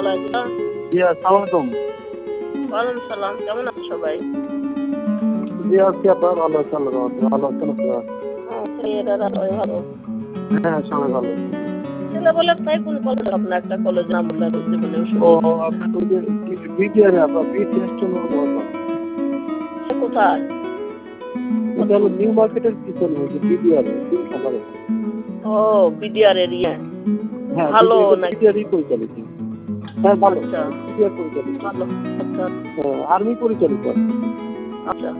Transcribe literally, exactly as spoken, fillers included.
লাগলো। জি, আসসালামু আলাইকুম। ওয়ালাইকুম সালাম। কেমন আছো সবাই? জি, আছি আপা ভালো আছি আল্লাহর রহমতে। ভালো আছেন আপনারা? হ্যাঁ, মেয়েরা সবাই ভালো। হ্যাঁ, সবাই ভালো আছি। ছেলেবেলার তাই কোন কলেজ আপনার একটা কলেজ নাম বললেন জীবনে ও শুনি। আপনার ওই যে বিটিআরে আপা বিটিএস চন্দ্র সে কোথায়? এটা হলো নিউ মার্কেটের পিছনে ওই যে বিডিআরে তিন খামারে। ও বিডিআর এরিয়া। হ্যাঁ, ভালো নাকি? বিডিআরই পরিচালিত। হ্যাঁ, ভালো। আচ্ছা বিডিআর পরিচালিত। ভালো। আচ্ছা হ্যাঁ, আর্মি পরিচালিত। আচ্ছা